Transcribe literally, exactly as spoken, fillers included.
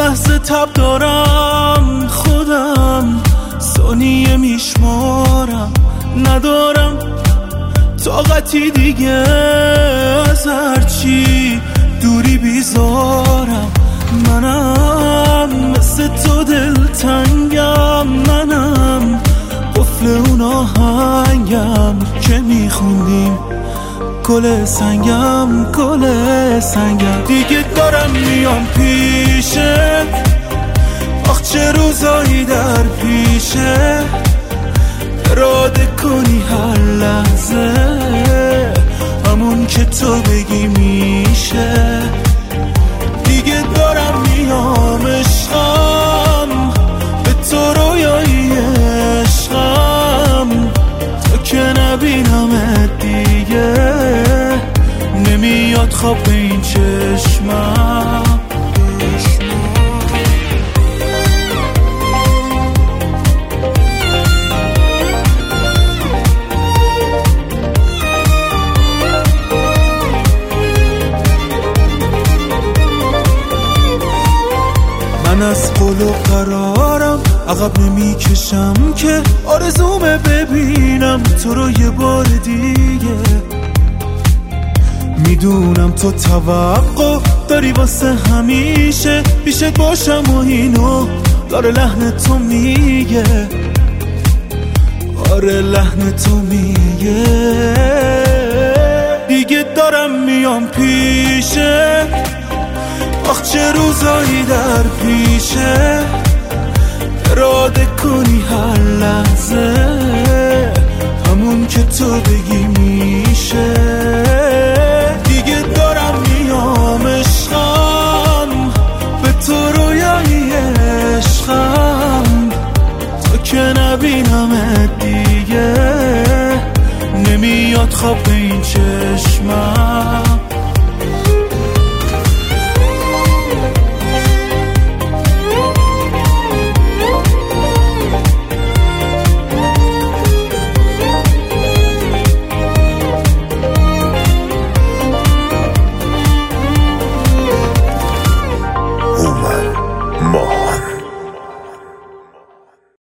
لحظه تب دارم، خودم ثانیه میشمارم، ندارم طاقتی دیگه از هرچی دوری بیزارم. منم مثل تو دلتنگم، منم قفل اون آهنگم که میخوندیم گل سنگم، گل سنگم. دیگه دارم میام پیشه، آخ چه روزایی در پیشه، اراده کنی هر لحظه همون که تو بگی میشه. دیگه دارم میام عشقم، به تو رویایی عشقم، تا که نبینمت دیگه نمیاد خواب به این چشمم. من از قول و قرارم عقب نمی کشم که آرزومه ببینم تو رو یه بار دیگه. میدونم تو توقع داری واسه همیشه پیشت باشم و اینو داره لحن تو میگه، آره لحن تو میگه. دیگه دارم میام پیشه، آخ چه روزایی در پیشه، اراده کنی هر لحظه همون که تو بگی میشه. دیگه دارم میام عشقم، به تو رویایی عشقم، تا که نبینمت دیگه نمیاد خواب به این چشمم.